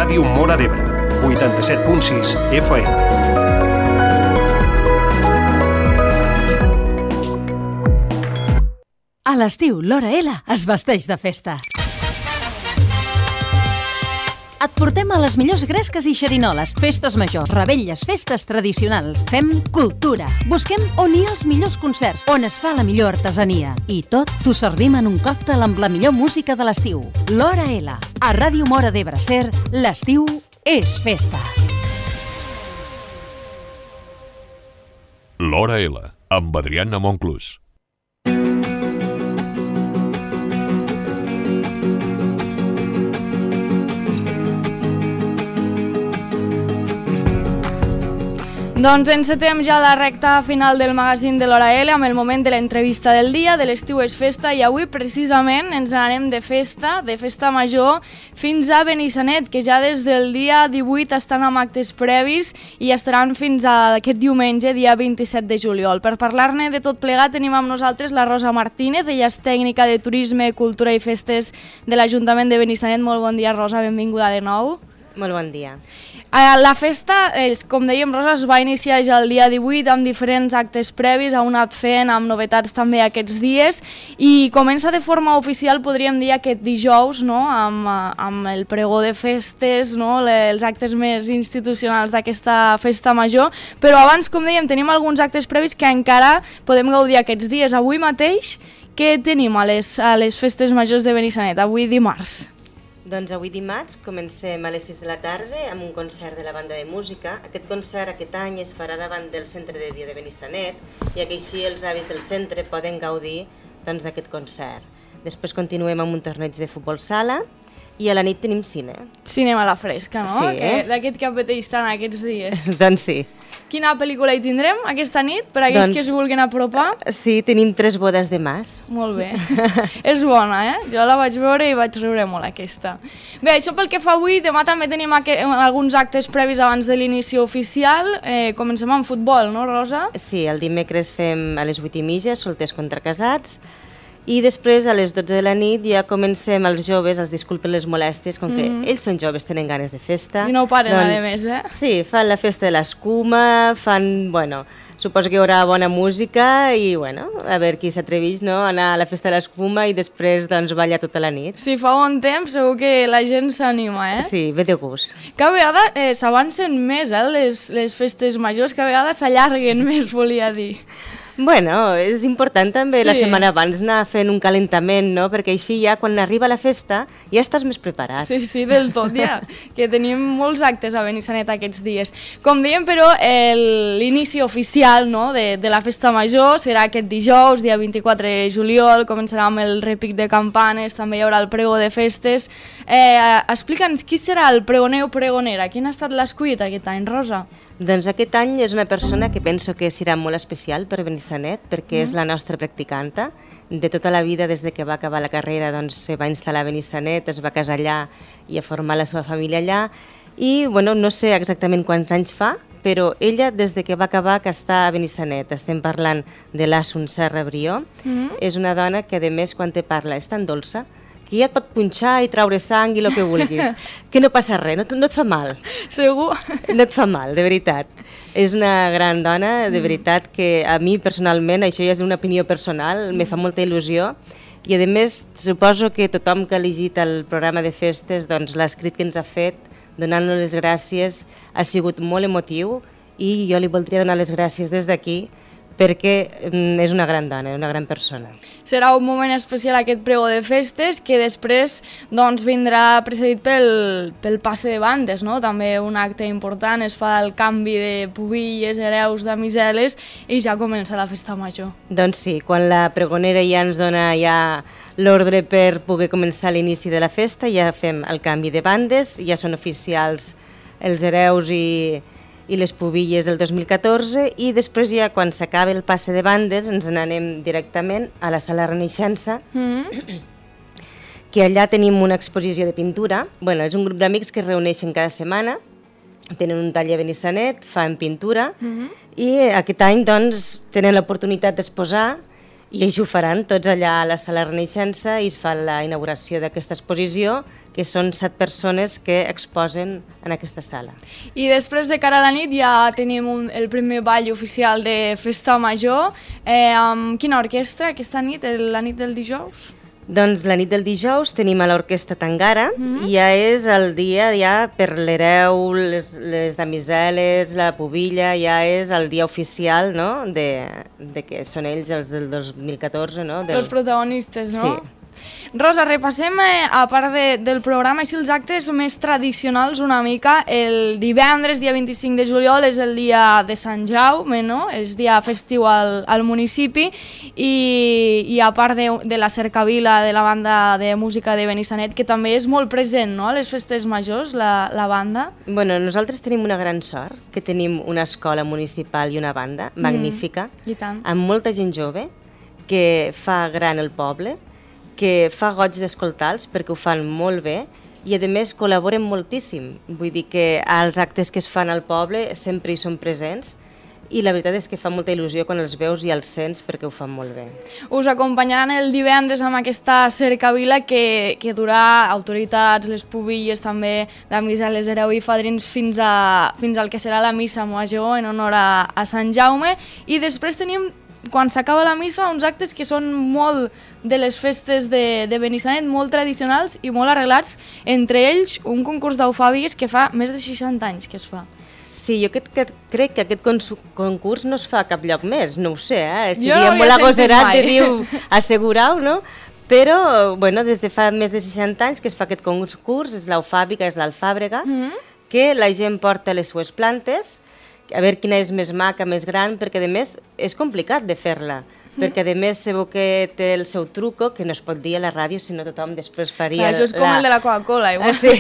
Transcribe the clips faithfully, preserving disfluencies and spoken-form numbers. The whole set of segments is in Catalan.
Ràdio Móra d'Ebre, vuitanta-set punt sis F M. A l'estiu, l'Hora L es vesteix de festa. Et portem a les millors gresques i xerinoles, festes majors, revetlles, festes tradicionals. Fem cultura. Busquem on hi ha els millors concerts, on es fa la millor artesania. I tot t'ho servim en un còctel amb la millor música de l'estiu. L'Hora L. A Ràdio Móra d'Ebre Ser, l'estiu és festa. L'Hora L, amb Adriana Monclús. Doncs encetem ja la recta final del magazín de l'Hora L amb el moment de l'entrevista del dia, de l'estiu és festa, i avui precisament ens anem de festa, de festa major, fins a Benissanet, que ja des del dia divuit estan amb actes previs i estaran fins a aquest diumenge, dia vint-i-set de juliol. Per parlar-ne de tot plegat tenim amb nosaltres la Rosa Martínez, ella és tècnica de Turisme, Cultura i Festes de l'Ajuntament de Benissanet. Molt bon dia, Rosa, benvinguda de nou. Molt bon dia. La festa, com dèiem, Rosa, es va iniciar ja el dia divuit amb diferents actes previs, ha anat fent amb novetats també aquests dies, i comença de forma oficial, podríem dir, aquest dijous, no? amb, amb el pregó de festes, no? Els actes més institucionals d'aquesta festa major, però abans, com dèiem, tenim alguns actes previs que encara podem gaudir aquests dies. Avui mateix, què tenim a les, a les festes majors de Benissanet, avui dimarts? Doncs avui dimarts comencem a les sis de la tarda amb un concert de la banda de música. Aquest concert aquest any es farà davant del centre de dia de Benissanet, i que així els avis del centre poden gaudir doncs, d'aquest concert. Després continuem amb un torneig de futbol sala i a la nit tenim cine. Cinema a la fresca, no? Sí, eh? D'aquest que apeteix tant aquests dies. Doncs sí. Quina pel·lícula hi tindrem aquesta nit, per a aquells doncs, que es vulguin apropar? Sí, tenim Tres bodes de mas. Molt bé. És bona, eh? Jo la vaig veure i vaig riure molt, aquesta. Bé, això pel que fa avui, demà també tenim alguns actes previs abans de l'inici oficial. Eh, comencem amb futbol, no, Rosa? Sí, el dimecres fem a les vuit i mitja, solters contra casats, i després a les dotze de la nit ja comencem els joves, els disculpen les molèsties, com que mm-hmm. ells són joves, tenen ganes de festa. I no ho paren, doncs, a més, eh? Sí, fan la festa de l'escuma, fan, bueno, suposo que hi haurà bona música i, bueno, a veure qui s'atreveix, no?, a anar a la festa de l'escuma i després, doncs, ballar tota la nit. Si fa bon temps, segur que la gent s'anima, eh? Sí, ve de gust. Cada vegada eh, s'avancen més, eh, les, les festes majors, cada vegada s'allarguen més, volia dir. Bueno, és important també sí. La setmana abans anar fent un calentament, no? Perquè així ja quan arriba la festa ja estàs més preparat. Sí, sí, del tot ja, que tenim molts actes a Benissanet aquests dies. Com dèiem, però, l'inici oficial, no? de, de la festa major serà aquest dijous, dia vint-i-quatre de juliol, començarà amb el repic de campanes, també hi haurà el pregó de festes. Eh, Explica'ns qui serà el pregoner o pregonera, quin ha estat l'escollit aquest any, Rosa? Doncs aquest any és una persona que penso que serà molt especial per Benissanet, perquè mm. és la nostra practicanta. De tota la vida, des de que va acabar la carrera, doncs, se va instal·lar a Benissanet, es va casar allà i a formar la seva família allà. I bueno, no sé exactament quants anys fa, però ella, des de que va acabar, que està a Benissanet. Estem parlant de l'Assun Serra Brió. Mm. És una dona que, a més, quan te parla, és tan dolça, que ja et pot punxar i traure sang i el que vulguis, que no passa res, no, no et fa mal. Segur? No et fa mal, de veritat. És una gran dona, de veritat, que a mi personalment, això ja és una opinió personal, me fa molta il·lusió, i a més suposo que tothom que ha elegit el programa de festes, doncs l'escrit que ens ha fet, donant-nos les gràcies, ha sigut molt emotiu, i jo li voldria donar les gràcies des d'aquí, perquè és una gran dona, una gran persona. Serà un moment especial aquest pregó de festes, que després doncs, vindrà precedit pel, pel passe de bandes, no? També un acte important, es fa el canvi de pubilles, hereus, damiseles, i ja comença la festa major. Doncs sí, quan la pregonera ja ens dona ja l'ordre per poder començar l'inici de la festa, ja fem el canvi de bandes, ja són oficials els hereus i... i les pubilles del dos mil catorze, i després ja quan s'acaba el passe de bandes ens n'anem directament a la sala Renaixença, mm. que allà tenim una exposició de pintura. Bueno, és un grup d'amics que es reuneixen cada setmana, tenen un taller a Benissanet, fan pintura, mm-hmm. i aquest any doncs, tenen l'oportunitat d'exposar I ells ho faran tots allà a la sala Renaixença i es fa la inauguració d'aquesta exposició, que són set persones que exposen en aquesta sala. I després de cara a la nit ja tenim un, el primer ball oficial de Festa Major. Eh, amb quina orquestra aquesta nit, el, la nit del dijous? Doncs la nit del dijous tenim a l'Orquestra Tangara, mm-hmm. i ja és el dia ja per l'hereu, les, les damiseles, la pubilla, ja és el dia oficial, no?, de, de que són ells els del dos mil catorze, no? Del... Els protagonistes, no? Sí. Rosa, repassem, eh, a part de, del programa, així els actes més tradicionals una mica. El divendres, dia vint-i-cinc de juliol, és el dia de Sant Jaume, no? És dia festiu al, al municipi, i, i a part de, de la cercavila de la banda de música de Benissanet, que també és molt present, no?, a les festes majors, la, la banda. Bueno, nosaltres tenim una gran sort, que tenim una escola municipal i una banda magnífica, mm, i tant. Amb molta gent jove, que fa gran el poble, que fa goig d'escoltar-los perquè ho fan molt bé i a més col·laboren moltíssim. Vull dir que als actes que es fan al poble sempre hi són presents i la veritat és que fa molta il·lusió quan els veus i els sents perquè ho fan molt bé. Us acompanyaran el divendres amb aquesta cercavila que, que durà autoritats, les pubilles també, la missa, les hereu i fadrins fins, a, fins al que serà la missa major en honor a, a Sant Jaume, i després tenim, quan s'acaba la missa, uns actes que són molt de les festes de, de Benissanet, molt tradicionals i molt arreglats, entre ells un concurs d'eufàbigues que fa més de seixanta anys que es fa. Sí, jo que, que, crec que aquest concurs no es fa a cap lloc més, no ho sé, eh? Jo no molt agosarat de dir assegurar-ho, no? Però, bueno, des de fa més de seixanta anys que es fa aquest concurs, és l'eufàbiga, és l'alfàbrega, mm-hmm. que la gent porta les seues plantes, a veure quina és més maca, més gran, perquè a més és complicat de fer-la, mm. perquè a més sabeu que té el seu truco, que no es pot dir a la ràdio, si no tothom després faria... Clar, això és com la... el de la Coca-Cola, igual. Ah, sí.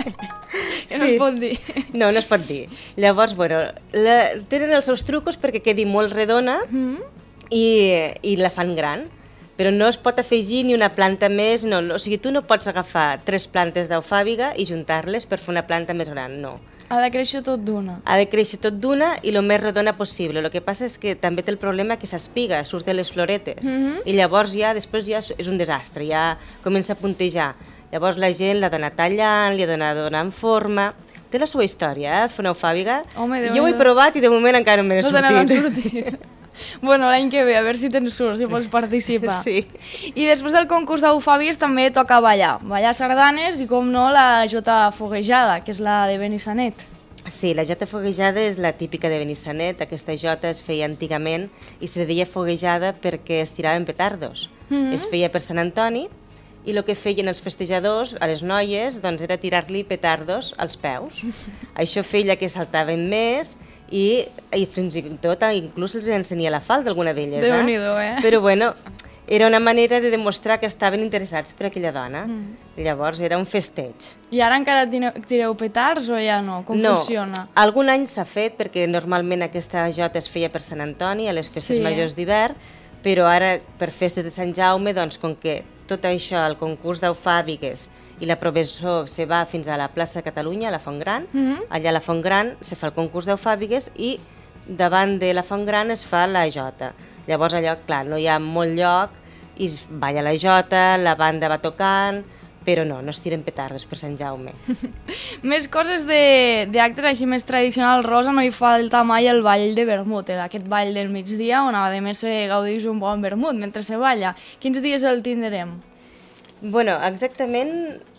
Que no sí. es pot dir. No, no es pot dir. Llavors, bueno, la... tenen els seus trucos perquè quedi molt redona mm. i, i la fan gran, però no es pot afegir ni una planta més, no, no. O sigui, tu no pots agafar tres plantes d'eufàbiga i juntar-les per fer una planta més gran, no. Ha de créixer tot d'una. Ha de créixer tot d'una i el més redona possible. El que passa és que també té el problema que s'espiga, surt de les floretes, mm-hmm. i llavors ja, després ja és un desastre, ja comença a puntejar. Llavors la gent l'ha d'anar tallant, li ha d'anar donant forma. Té la seva història, eh, fer una eufàbiga. Home, jo ho he provat i de moment encara no me n'he no sortit. No sortit. Bueno, l'any que ve, a veure si te'n surts, si vols participar. Sí. I després del concurs d'eufàbies també toca ballar. Ballar sardanes i, com no, la jota foguejada, que és la de Benissanet. Sí, la jota foguejada és la típica de Benissanet. Aquesta jota es feia antigament i se deia foguejada perquè es tiraven petardos. Mm-hmm. Es feia per Sant Antoni i el que feien els festejadors, a les noies, doncs era tirar-li petardos als peus. Això feia que saltaven més i, i fins i tot inclús els ensenia la falda alguna d'elles. Déu-n'hi-do, eh? Però bueno, era una manera de demostrar que estaven interessats per aquella dona. Mm. Llavors era un festeig. I ara encara tireu petards o ja no? Com no, funciona? No, algun any s'ha fet perquè normalment aquesta jota es feia per Sant Antoni, a les festes sí. majors d'hivern, però ara per festes de Sant Jaume, doncs com que tot això, el concurs d'eufàbigues i la professó se va fins a la plaça de Catalunya, a la Font Gran, mm-hmm. allà a la Font Gran se fa el concurs d'eufàbigues i davant de la Font Gran es fa la jota. Llavors allò, clar, no hi ha molt lloc i es balla la jota, la banda va tocant, però no, no es tiren petardos per Sant Jaume. Més coses d'actes així més tradicionals, Rosa, no hi falta mai el ball de vermut, eh? Aquest ball del migdia on a més se gaudeix un bon vermut mentre se balla. Quins dies el tindrem? Bueno, exactament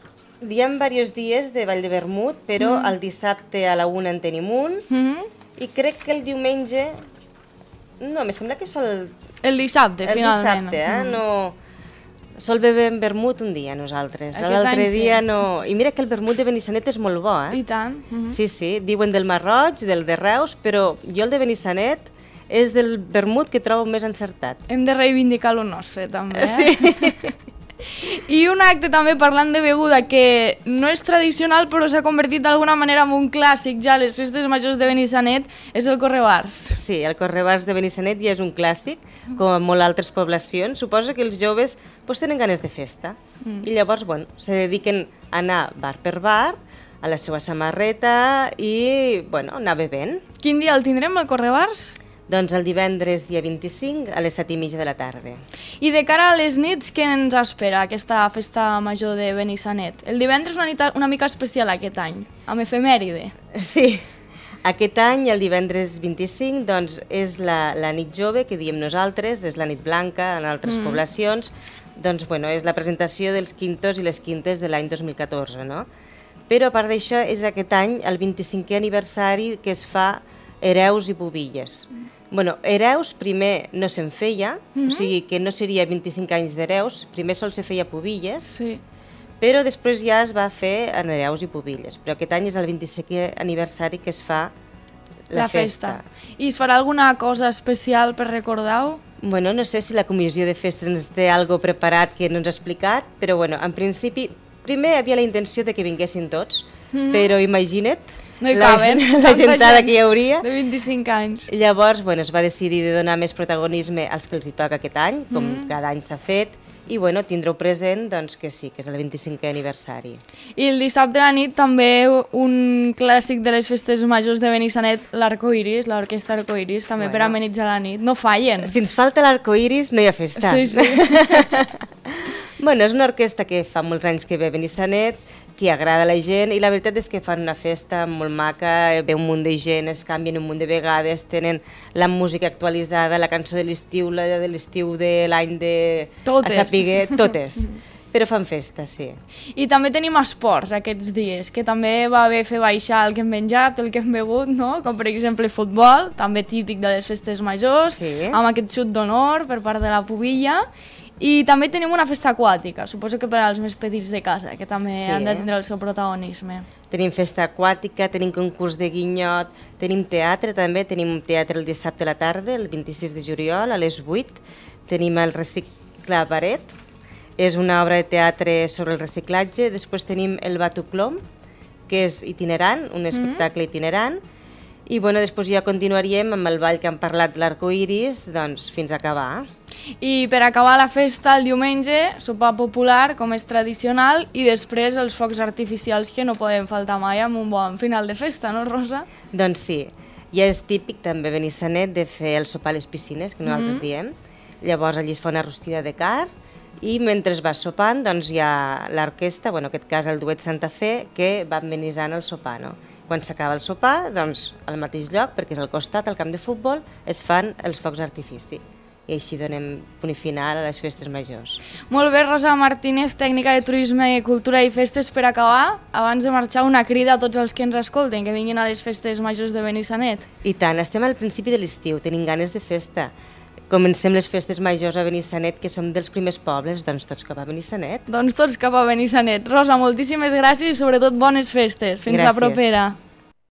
hi ha diversos dies de ball de vermut, però mm. el dissabte a la una en tenim un, mm-hmm. i crec que el diumenge... No, me sembla que sol... El dissabte, el finalment. El dissabte, eh? Mm. No... Sol beber vermut un dia, nosaltres. Aquest L'altre any, dia sí. no... I mira que el vermut de Benissanet és molt bo, eh? I tant. Mm-hmm. Sí, sí, diuen del Mar Roig, del de Reus, però jo el de Benissanet és del vermut que trobo més encertat. Hem de reivindicar lo nostre, també, eh? Sí. I un acte també parlant de beguda que no és tradicional però s'ha convertit d'alguna manera en un clàssic ja a les festes majors de Benissanet, és el correbars. Sí, el correbars de Benissanet ja és un clàssic, com a molt altres poblacions. Suposa que els joves pues, tenen ganes de festa mm. i llavors bueno, se dediquen a anar bar per bar, a la seva samarreta i bueno, anar bevent. Quin dia el tindrem, el correbars? Doncs el divendres dia vint-i-cinc a les set i mitja de la tarda. I de cara a les nits, què ens espera aquesta festa major de Benissanet? El divendres és una nit una mica especial aquest any, amb efemèride. Sí, aquest any, el divendres vint-i-cinc, doncs, és la, la nit jove, que diem nosaltres, és la nit blanca en altres mm. poblacions, doncs, bueno, és la presentació dels quintos i les quintes de l'any dos mil catorze, no? Però, a part d'això, és aquest any el vint-i-cinquè aniversari que es fa Hereus i Pubilles. Mm. Bueno, Hereus primer no se'n feia, mm-hmm. o sigui que no seria vint-i-cinc anys d'Hereus, primer sol se feia Pubilles, sí. però després ja es va fer en Hereus i Pubilles. Però aquest any és el vint-i-cinquè aniversari que es fa la, la festa. festa. I es farà alguna cosa especial per recordar-ho? Bueno, no sé si la comissió de festes ens té algo preparat que no ens ha explicat, però bueno, en principi, primer hi havia la intenció de que vinguessin tots, mm-hmm. però imagina't, no hi caben, la, la gentada que hi hauria. De vint-i-cinc anys. Llavors, bueno, es va decidir de donar més protagonisme als que els hi toca aquest any, com mm. cada any s'ha fet, i bueno, tindreu present doncs, que sí, que és el vint-i-cinquè aniversari. I el dissabte a la nit també un clàssic de les festes majors de Benissanet, l'Arcoiris, l'orquestra Arcoiris, també bueno. per amenitzar la nit. No fallen. Si ens falta l'Arcoiris, no hi ha festa. Sí, sí. Bueno, és una orquestra que fa molts anys que ve a Benissanet, que agrada a la gent, i la veritat és que fan una festa molt maca, ve un munt de gent, es canvien un munt de vegades, tenen la música actualitzada, la cançó de l'estiu, la de l'estiu de l'any de... Totes. A saber, totes. Però fan festa, sí. I també tenim esports aquests dies, que també va bé fer baixar el que hem menjat, el que hem begut, no? Com per exemple futbol, també típic de les festes majors, sí. amb aquest xut d'honor per part de la pubilla. I també tenim una festa aquàtica, suposo que per als més petits de casa, que també sí, han de tindre el seu protagonisme. Tenim festa aquàtica, tenim concurs de guinyot, tenim teatre també, tenim teatre el dissabte a la tarda, el vint-i-sis de juliol a les vuit, tenim el Recicla Paret, és una obra de teatre sobre el reciclatge, després tenim el Batuclom, que és itinerant, un espectacle mm-hmm. itinerant, i bueno, després ja continuaríem amb el ball que han parlat de l'Arcoiris, doncs fins a acabar. I per acabar la festa, el diumenge, sopar popular, com és tradicional, i després els focs artificials que no poden faltar mai amb un bon final de festa, no, Rosa? Doncs sí, ja és típic també a Benissanet de fer el sopar a les piscines, que nosaltres mm-hmm. diem. Llavors allí es fa una rostida de carn, i mentre es va sopant, doncs hi ha l'orquestra, bueno, en aquest cas el duet Santa Fe, que va amenitzant el sopar, no? Quan s'acaba el sopar, doncs al mateix lloc, perquè és al costat, al camp de futbol, es fan els focs d'artifici. I així donem punt final a les festes majors. Molt bé, Rosa Martínez, tècnica de turisme, cultura i festes. Per acabar, abans de marxar, una crida a tots els que ens escolten, que vinguin a les festes majors de Benissanet. I tant, estem al principi de l'estiu, tenim ganes de festa. Comencem les festes majors a Benissanet, que som dels primers pobles, doncs tots cap a Benissanet. Doncs tots cap a Benissanet. Rosa, moltíssimes gràcies i sobretot bones festes. Fins gràcies. La propera.